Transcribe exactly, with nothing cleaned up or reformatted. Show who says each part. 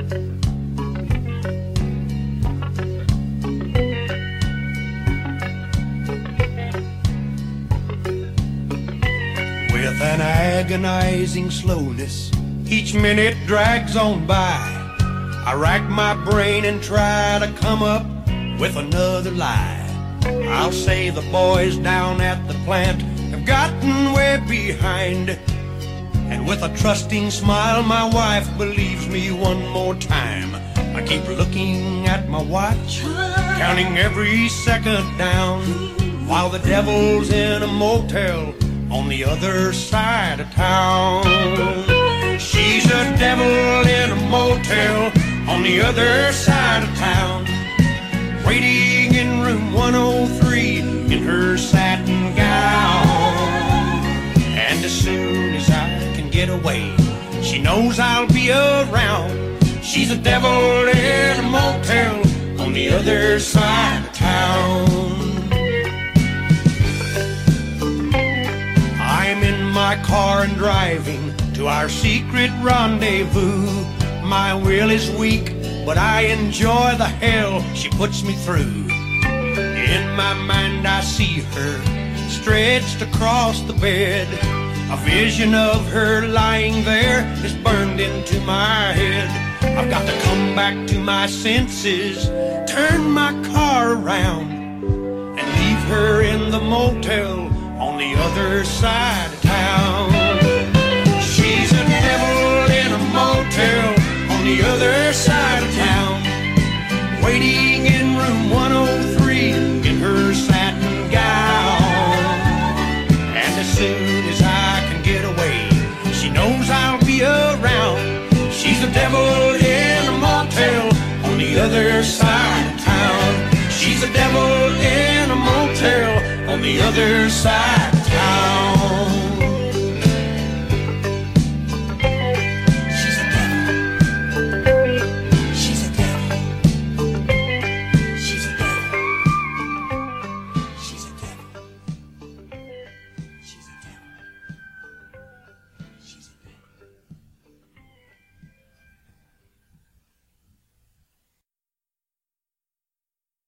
Speaker 1: With an agonizing slowness, each minute drags on by. I rack my brain and try to come up with another lie. I'll say the boys down at the plant have gotten way behind, and with a trusting smile my wife believes me one more time. I keep looking at my watch, counting every second down, while the devil's in a motel on the other side of town. She's a devil in a motel on the other side of town, waiting in room one oh three in her satin gown. And as soon as I can get away, she knows I'll be around. She's a devil in a motel on the other side of town. I'm in my car and driving to our secret rendezvous. My will is weak, but I enjoy the hell she puts me through. In my mind I see her stretched across the bed. A vision of her lying there is burned into my head. I've got to come back to my senses, turn my car around, and leave her in the motel on the other side of town. She's a devil in a motel on the other side of town, waiting in room one oh three in her satin gown. And as soon as I can get away, she knows I'll be around. She's a devil in a motel on the other side of town. She's a devil in a motel on the other side